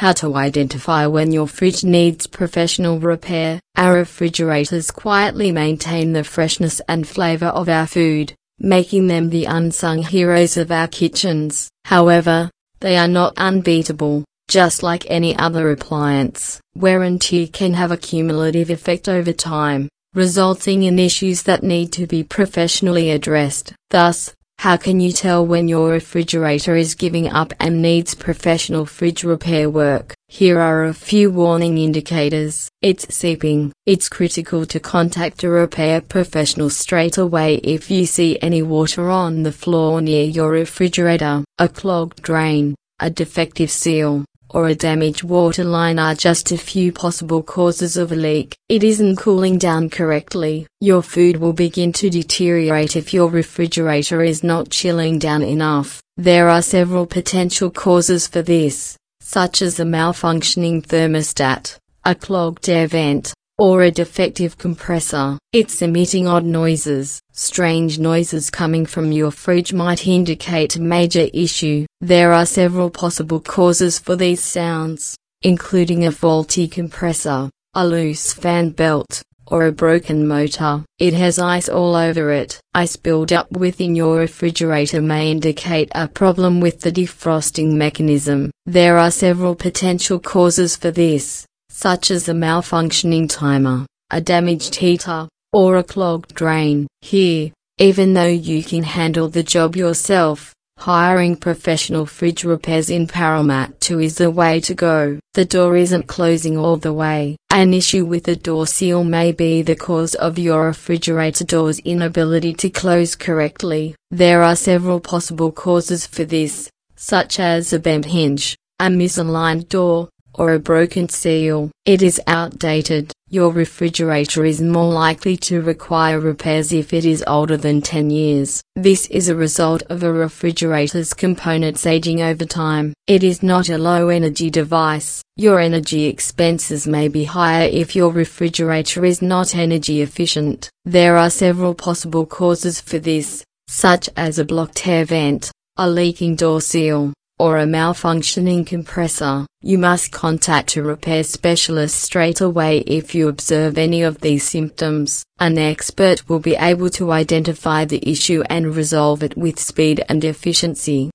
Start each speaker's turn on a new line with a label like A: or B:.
A: How to identify when your fridge needs professional repair. Our refrigerators quietly maintain the freshness and flavor of our food, making them the unsung heroes of our kitchens. However, they are not unbeatable. Just like any other appliance, wear and tear can have a cumulative effect over time, resulting in issues that need to be professionally addressed. Thus, how can you tell when your refrigerator is giving up and needs professional fridge repair work? Here are a few warning indicators. It's seeping. It's critical to contact a repair professional straight away if you see any water on the floor near your refrigerator. A clogged drain, a defective seal, or a damaged water line are just a few possible causes of a leak. It isn't cooling down correctly. Your food will begin to deteriorate if your refrigerator is not chilling down enough. There are several potential causes for this, such as a malfunctioning thermostat, a clogged air vent, or a defective compressor. It's emitting odd noises. Strange noises coming from your fridge might indicate a major issue. There are several possible causes for these sounds, including a faulty compressor, a loose fan belt, or a broken motor. It has ice all over it. Ice buildup within your refrigerator may indicate a problem with the defrosting mechanism. There are several potential causes for this, such as a malfunctioning timer, a damaged heater, or a clogged drain. Here, even though you can handle the job yourself, hiring professional fridge repairs in Paramat 2 is the way to go. The door isn't closing all the way. An issue with the door seal may be the cause of your refrigerator door's inability to close correctly. There are several possible causes for this, such as a bent hinge, a misaligned door, or a broken seal. It is outdated. Your refrigerator is more likely to require repairs if it is older than 10 years. This is a result of a refrigerator's components aging over time. It is not a low-energy device. Your energy expenses may be higher if your refrigerator is not energy efficient. There are several possible causes for this, such as a blocked air vent, a leaking door seal, or a malfunctioning compressor. You must contact a repair specialist straight away if you observe any of these symptoms. An expert will be able to identify the issue and resolve it with speed and efficiency.